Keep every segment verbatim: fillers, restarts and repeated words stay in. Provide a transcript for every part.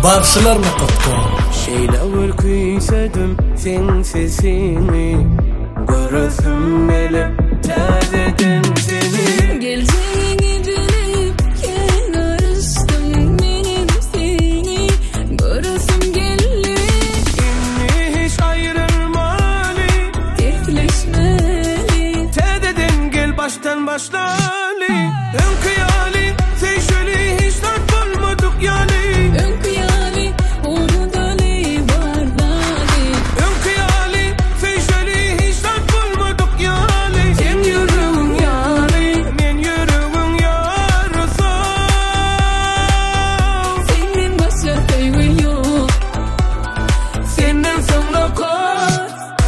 Barçılar mı koptu? Şeyle ürküysedim sen sesini, görürsün elip tazeden seni. Geleceğini bilip kenarıştım benim seni, görürsün gelip İnni hiç ayrılmalı, dertleşmeli. tazeden gel baştan başlalı. Önkıyali seçili hiç dert bulmadık yani. Önkıyali onu dali bardali. Önkıyali seçili hiç dert bulmadık yani. Sen yürüğün yani, men yürüğün yarısı. Senin başka sevgin yok, Senden sonra kal.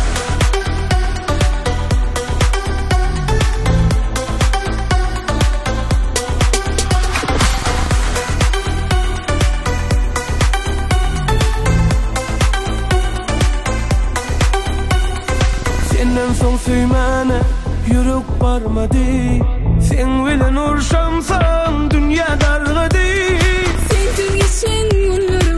Senden son süymene yürük barmadı. Sen bilen urşamsan dünya dargıdı. sen tüm geçen günler